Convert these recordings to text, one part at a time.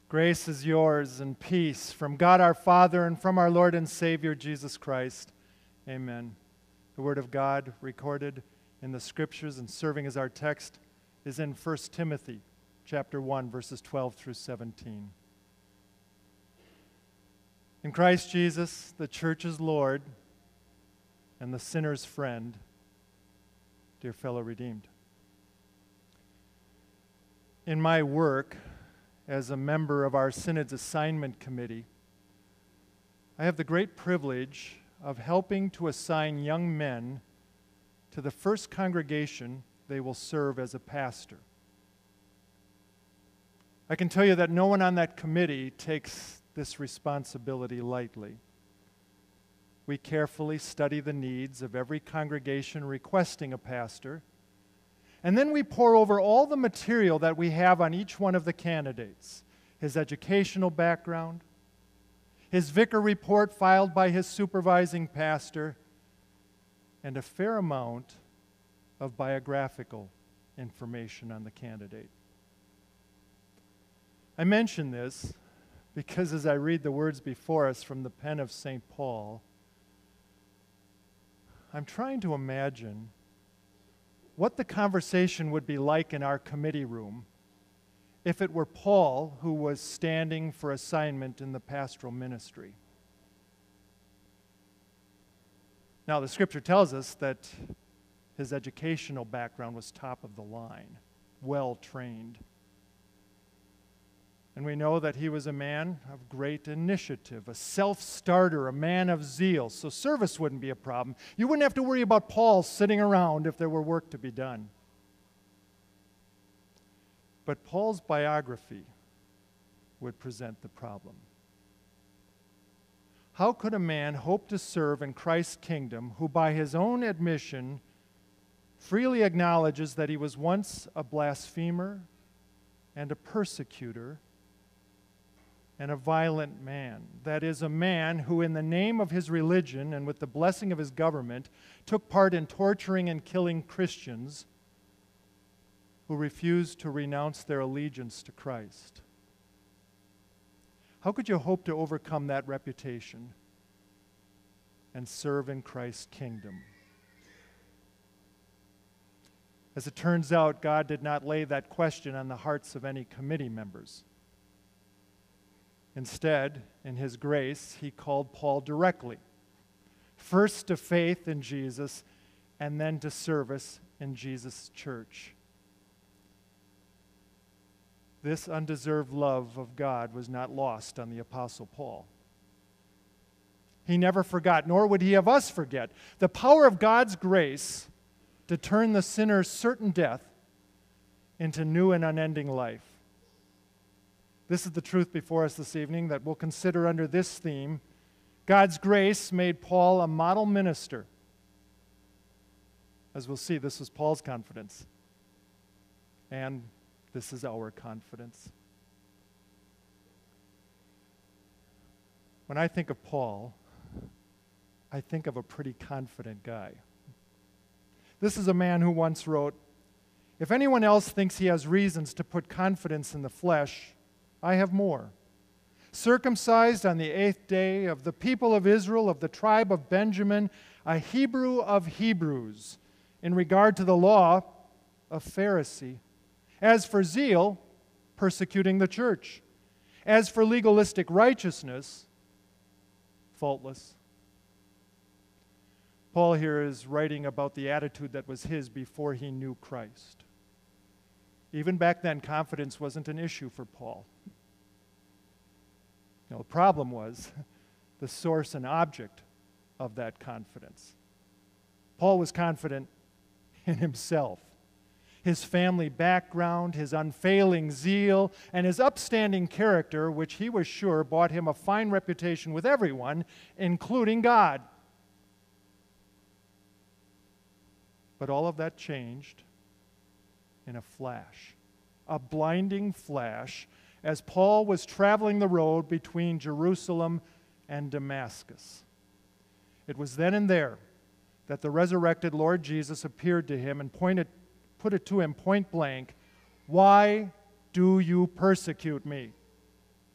Grace is yours and peace from God our Father and from our Lord and Savior Jesus Christ. Amen. The Word of God recorded in the Scriptures and serving as our text is in 1 Timothy chapter 1, verses 12 through 17. In Christ Jesus, the church is Lord and the sinner's friend, dear fellow redeemed. In my work as a member of our Synod's Assignment Committee, I have the great privilege of helping to assign young men to the first congregation they will serve as a pastor. I can tell you that no one on that committee takes this responsibility lightly. We carefully study the needs of every congregation requesting a pastor, and then we pore over all the material that we have on each one of the candidates, his educational background, his vicar report filed by his supervising pastor, and a fair amount of biographical information on the candidate. I mention this because as I read the words before us from the pen of St. Paul, I'm trying to imagine what the conversation would be like in our committee room if it were Paul who was standing for assignment in the pastoral ministry. Now, the Scripture tells us that his educational background was top of the line, well trained. And we know that he was a man of great initiative, a self-starter, a man of zeal, so service wouldn't be a problem. You wouldn't have to worry about Paul sitting around if there were work to be done. But Paul's biography would present the problem. How could a man hope to serve in Christ's kingdom who, by his own admission, freely acknowledges that he was once a blasphemer and a persecutor and a violent man? That is, a man who, in the name of his religion and with the blessing of his government, took part in torturing and killing Christians who refused to renounce their allegiance to Christ. How could you hope to overcome that reputation and serve in Christ's kingdom? As it turns out, God did not lay that question on the hearts of any committee members. Instead, in his grace, he called Paul directly, first to faith in Jesus and then to service in Jesus' church. This undeserved love of God was not lost on the Apostle Paul. He never forgot, nor would he have us forget, the power of God's grace to turn the sinner's certain death into new and unending life. This is the truth before us this evening that we'll consider under this theme. God's grace made Paul a model minister. As we'll see, this was Paul's confidence. And this is our confidence. When I think of Paul, I think of a pretty confident guy. This is a man who once wrote, "If anyone else thinks he has reasons to put confidence in the flesh, I have more. Circumcised on the 8th day, of the people of Israel, of the tribe of Benjamin, a Hebrew of Hebrews, in regard to the law, a Pharisee. As for zeal, persecuting the church. As for legalistic righteousness, faultless." Paul here is writing about the attitude that was his before he knew Christ. Even back then, confidence wasn't an issue for Paul. Now, the problem was the source and object of that confidence. Paul was confident in himself, his family background, his unfailing zeal, and his upstanding character, which he was sure bought him a fine reputation with everyone, including God. But all of that changed in a flash, a blinding flash, as Paul was traveling the road between Jerusalem and Damascus. It was then and there that the resurrected Lord Jesus appeared to him and put it to him point blank, "Why do you persecute me?"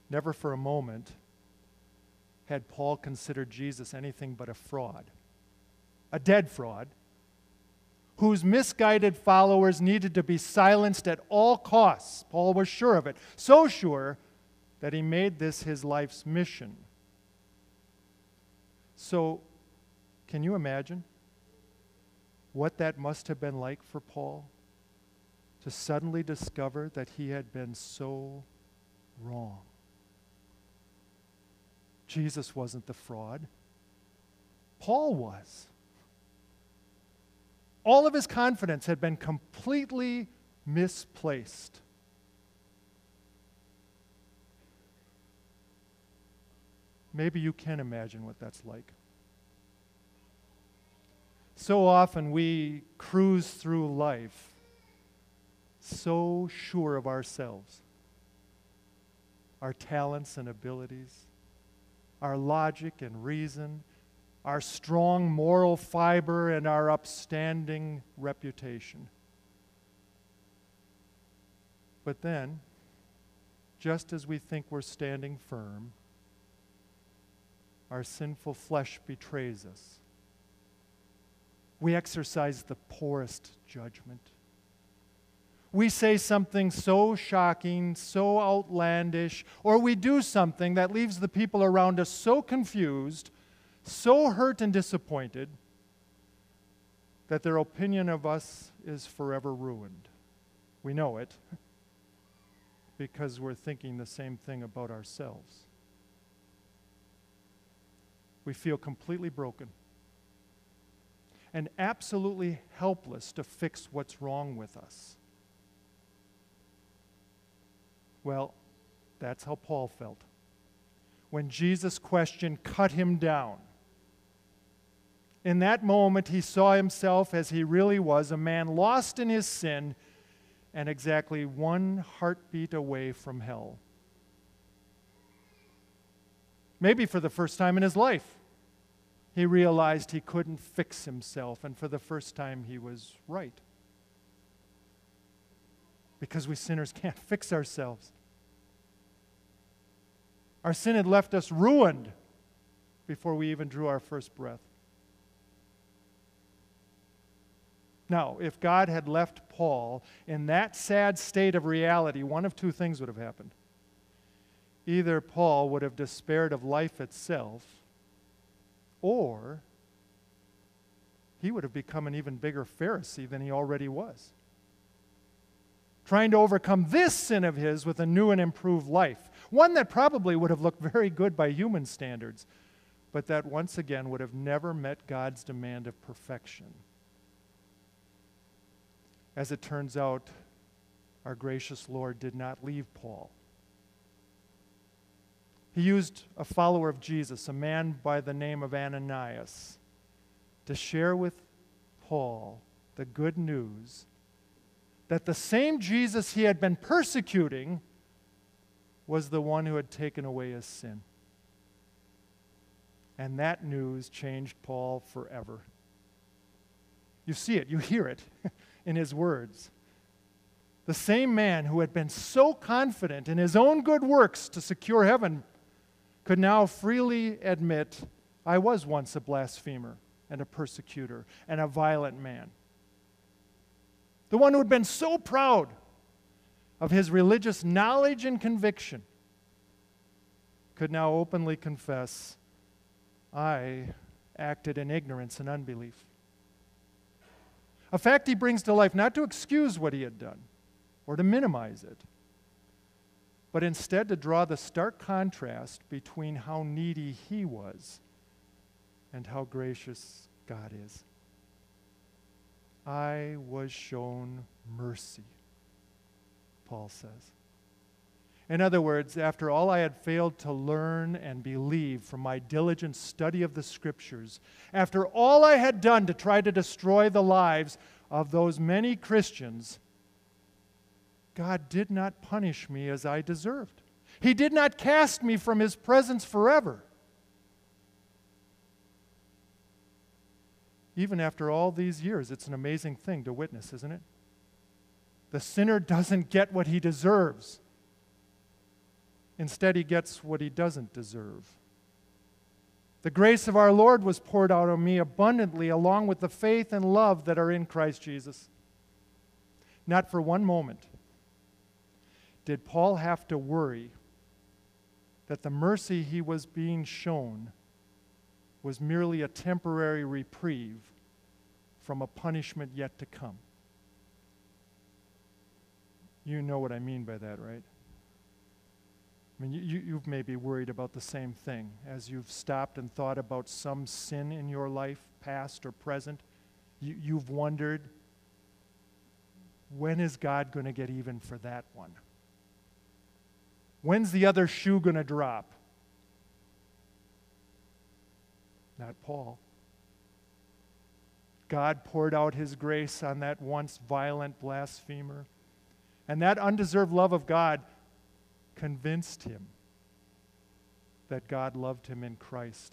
Never for a moment had Paul considered Jesus anything but a fraud, a dead fraud, whose misguided followers needed to be silenced at all costs. Paul was sure of it, so sure that he made this his life's mission. So, can you imagine what that must have been like for Paul to suddenly discover that he had been so wrong? Jesus wasn't the fraud. Paul was. All of his confidence had been completely misplaced. Maybe you can imagine what that's like. So often we cruise through life so sure of ourselves, our talents and abilities, our logic and reason, our strong moral fiber, and our upstanding reputation. But then, just as we think we're standing firm, our sinful flesh betrays us. We exercise the poorest judgment. We say something so shocking, so outlandish, or we do something that leaves the people around us so confused, so hurt and disappointed, that their opinion of us is forever ruined. We know it because we're thinking the same thing about ourselves. We feel completely broken and absolutely helpless to fix what's wrong with us. Well, that's how Paul felt when Jesus' question cut him down. In that moment, he saw himself as he really was, a man lost in his sin and exactly one heartbeat away from hell. Maybe for the first time in his life, he realized he couldn't fix himself, and for the first time he was right. Because we sinners can't fix ourselves. Our sin had left us ruined before we even drew our first breath. Now, if God had left Paul in that sad state of reality, one of two things would have happened. Either Paul would have despaired of life itself, or he would have become an even bigger Pharisee than he already was, trying to overcome this sin of his with a new and improved life, one that probably would have looked very good by human standards, but that once again would have never met God's demand of perfection. As it turns out, our gracious Lord did not leave Paul. He used a follower of Jesus, a man by the name of Ananias, to share with Paul the good news that the same Jesus he had been persecuting was the one who had taken away his sin. And that news changed Paul forever. You see it, you hear it in his words. The same man who had been so confident in his own good works to secure heaven could now freely admit, I was once a blasphemer and a persecutor and a violent man. The one who had been so proud of his religious knowledge and conviction could now openly confess, I acted in ignorance and unbelief. A fact he brings to life not to excuse what he had done or to minimize it, but instead to draw the stark contrast between how needy he was and how gracious God is. I was shown mercy, Paul says. In other words, after all I had failed to learn and believe from my diligent study of the Scriptures, after all I had done to try to destroy the lives of those many Christians, God did not punish me as I deserved. He did not cast me from His presence forever. Even after all these years, it's an amazing thing to witness, isn't it? The sinner doesn't get what he deserves. Instead, he gets what he doesn't deserve. The grace of our Lord was poured out on me abundantly, along with the faith and love that are in Christ Jesus. Not for one moment did Paul have to worry that the mercy he was being shown was merely a temporary reprieve from a punishment yet to come. You know what I mean by that, right? I mean, you've maybe worried about the same thing as you've stopped and thought about some sin in your life, past or present. You've wondered, when is God going to get even for that one? When's the other shoe going to drop? Not Paul. God poured out his grace on that once violent blasphemer, and that undeserved love of God convinced him that God loved him in Christ.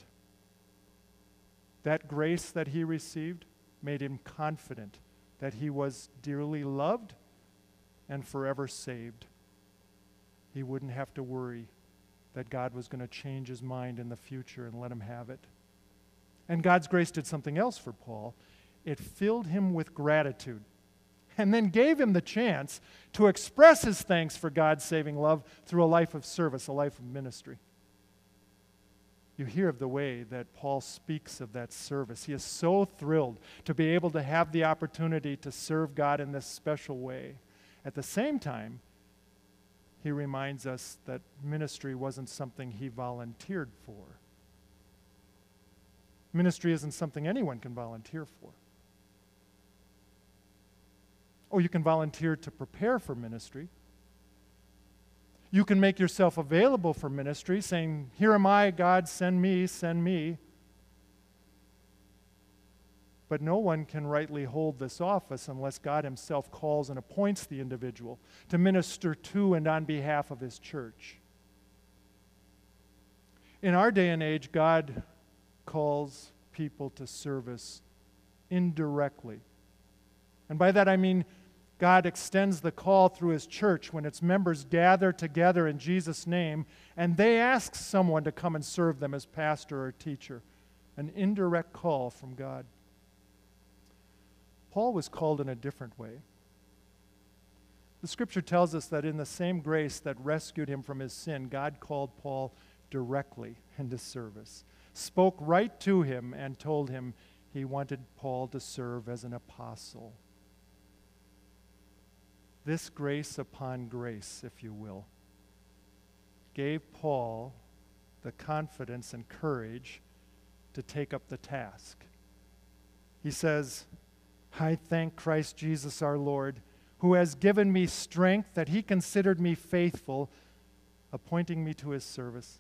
That grace that he received made him confident that he was dearly loved and forever saved. He wouldn't have to worry that God was going to change his mind in the future and let him have it. And God's grace did something else for Paul. It filled him with gratitude and then gave him the chance to express his thanks for God's saving love through a life of service, a life of ministry. You hear of the way that Paul speaks of that service. He is so thrilled to be able to have the opportunity to serve God in this special way. At the same time, he reminds us that ministry wasn't something he volunteered for. Ministry isn't something anyone can volunteer for. Oh, you can volunteer to prepare for ministry. You can make yourself available for ministry, saying, "Here am I, God, send me, send me." But no one can rightly hold this office unless God himself calls and appoints the individual to minister to and on behalf of his church. In our day and age, God calls people to service indirectly. And by that I mean God extends the call through his church when its members gather together in Jesus' name and they ask someone to come and serve them as pastor or teacher. An indirect call from God. Paul was called in a different way. The scripture tells us that in the same grace that rescued him from his sin, God called Paul directly into service, spoke right to him, and told him he wanted Paul to serve as an apostle. This grace upon grace, if you will, gave Paul the confidence and courage to take up the task. He says, "I thank Christ Jesus our Lord, who has given me strength that he considered me faithful, appointing me to his service."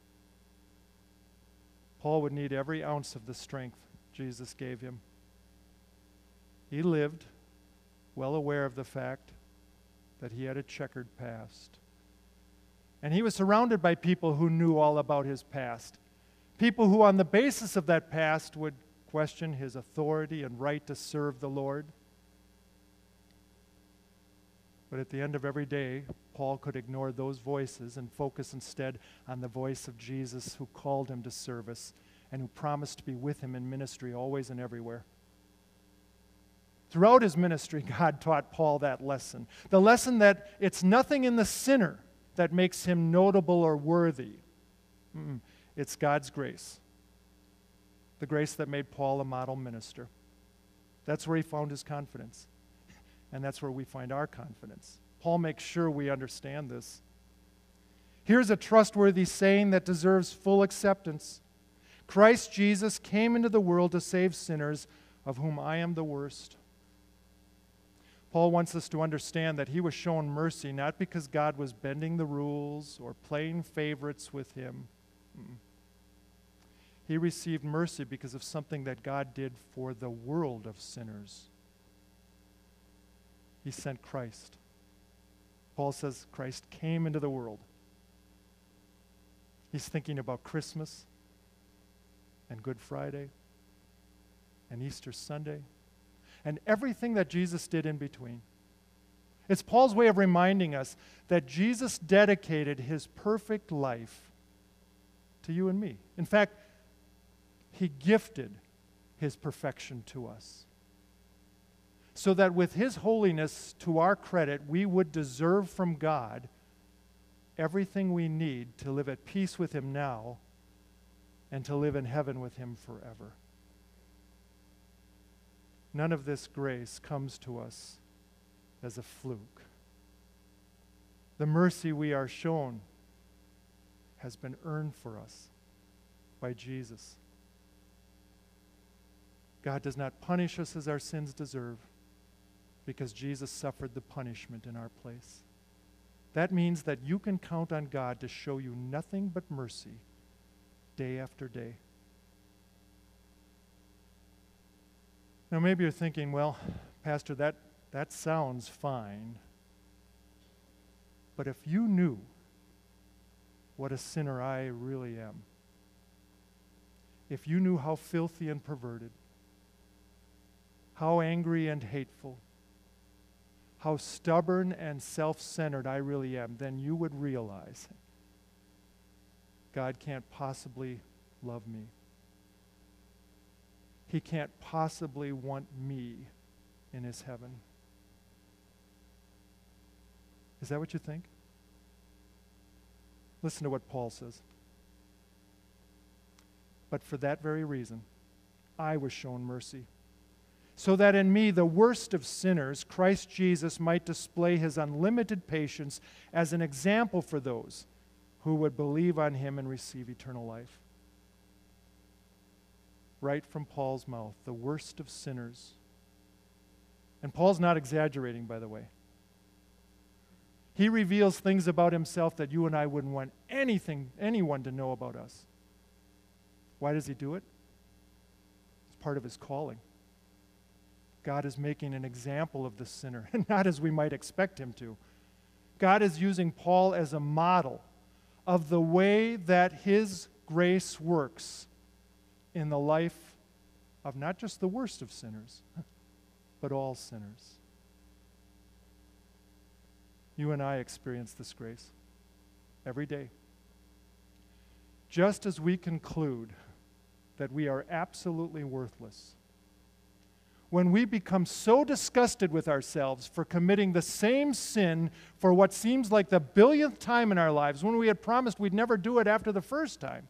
Paul would need every ounce of the strength Jesus gave him. He lived well aware of the fact that he had a checkered past. And he was surrounded by people who knew all about his past. People who, on the basis of that past, would question his authority and right to serve the Lord. But at the end of every day, Paul could ignore those voices and focus instead on the voice of Jesus, who called him to service and who promised to be with him in ministry always and everywhere. Throughout his ministry, God taught Paul that lesson. The lesson that it's nothing in the sinner that makes him notable or worthy. It's God's grace. The grace that made Paul a model minister. That's where he found his confidence. And that's where we find our confidence. Paul makes sure we understand this. Here's a trustworthy saying that deserves full acceptance. Christ Jesus came into the world to save sinners, of whom I am the worst. Paul wants us to understand that he was shown mercy not because God was bending the rules or playing favorites with him. He received mercy because of something that God did for the world of sinners. He sent Christ. Paul says Christ came into the world. He's thinking about Christmas and Good Friday and Easter Sunday and everything that Jesus did in between. It's Paul's way of reminding us that Jesus dedicated his perfect life to you and me. In fact, he gifted his perfection to us, so that with his holiness to our credit, we would deserve from God everything we need to live at peace with him now and to live in heaven with him forever. None of this grace comes to us as a fluke. The mercy we are shown has been earned for us by Jesus. God does not punish us as our sins deserve, because Jesus suffered the punishment in our place. That means that you can count on God to show you nothing but mercy day after day. Now maybe you're thinking, well, Pastor, that sounds fine. But if you knew what a sinner I really am, if you knew how filthy and perverted, how angry and hateful, how stubborn and self-centered I really am, then you would realize God can't possibly love me. He can't possibly want me in his heaven. Is that what you think? Listen to what Paul says. But for that very reason, I was shown mercy, so that in me, the worst of sinners, Christ Jesus might display his unlimited patience as an example for those who would believe on him and receive eternal life. Right from Paul's mouth, the worst of sinners. And Paul's not exaggerating, by the way. He reveals things about himself that you and I wouldn't want anyone to know about us. Why does he do it? It's part of his calling. God is making an example of the sinner, and not as we might expect him to. God is using Paul as a model of the way that his grace works in the life of not just the worst of sinners, but all sinners. You and I experience this grace every day. Just as we conclude that we are absolutely worthless, when we become so disgusted with ourselves for committing the same sin for what seems like the billionth time in our lives, when we had promised we'd never do it after the first time,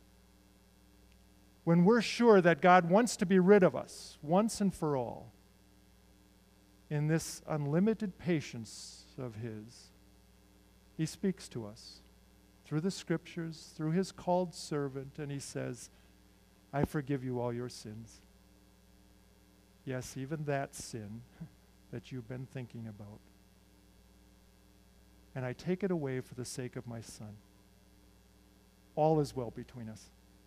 when we're sure that God wants to be rid of us once and for all, in this unlimited patience of his, he speaks to us through the scriptures, through his called servant, and he says, I forgive you all your sins. Yes, even that sin that you've been thinking about. And I take it away for the sake of my Son. All is well between us.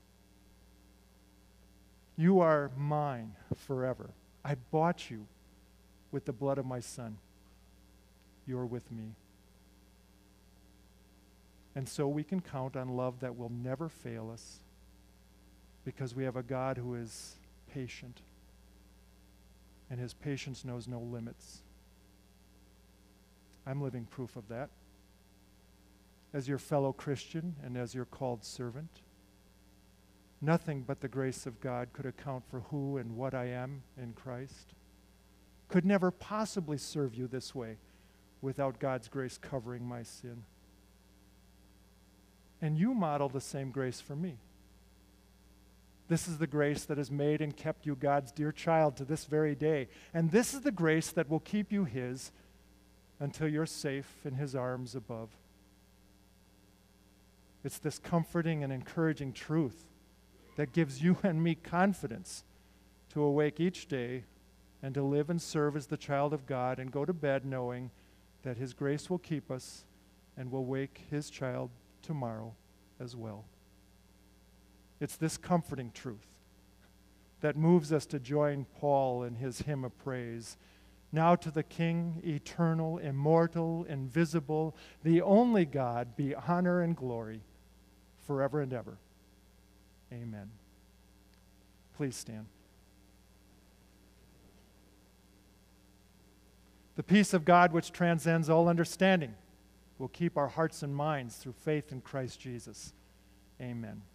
You are mine forever. I bought you with the blood of my Son. You're with me. And so we can count on love that will never fail us, because we have a God who is patient, and his patience knows no limits. I'm living proof of that. As your fellow Christian and as your called servant, nothing but the grace of God could account for who and what I am in Christ. Could never possibly serve you this way without God's grace covering my sin. And you model the same grace for me. This is the grace that has made and kept you God's dear child to this very day. And this is the grace that will keep you his until you're safe in his arms above. It's this comforting and encouraging truth that gives you and me confidence to awake each day and to live and serve as the child of God and go to bed knowing that his grace will keep us and will wake his child tomorrow as well. It's this comforting truth that moves us to join Paul in his hymn of praise. Now to the King, eternal, immortal, invisible, the only God, be honor and glory forever and ever. Amen. Please stand. The peace of God, which transcends all understanding, will keep our hearts and minds through faith in Christ Jesus. Amen.